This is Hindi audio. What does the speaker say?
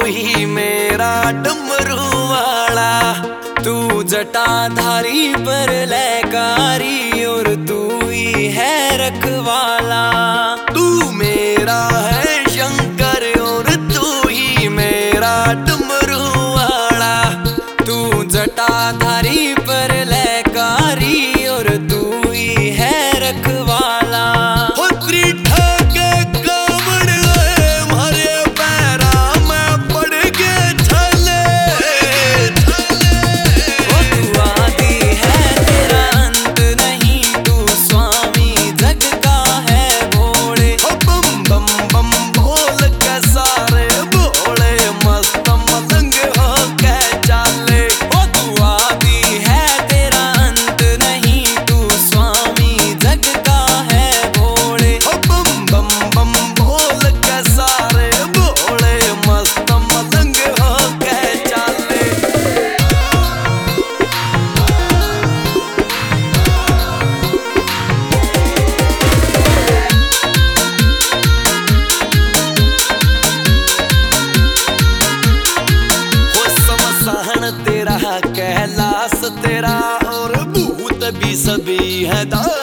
ही मेरा डमरू वाला, तू जटाधारी पर लयकारी और तू ही है रखवाला। तू मेरा है शंकर और तू ही मेरा डमरू वाला, तू जटाधारी पर लयकारी और तू ही है रखवाला। हो त्रिठा के कावड़ मारे पैरा में पड़ के छले, हो तू आदि है तेरा अंत नहीं, तू स्वामी जग का है भोले। हो बम बम बम बोल के सारे भोले मस्त मलंग हो के चाले। हो तू आदि है तेरा अंत नहीं, तू स्वामी जग का है भोले। हो बम बम बम बोल के सारे भोले मस्त मलंग हो के चाले। हो समसान तेरा कैलाश तेरा और भूत भी सभी है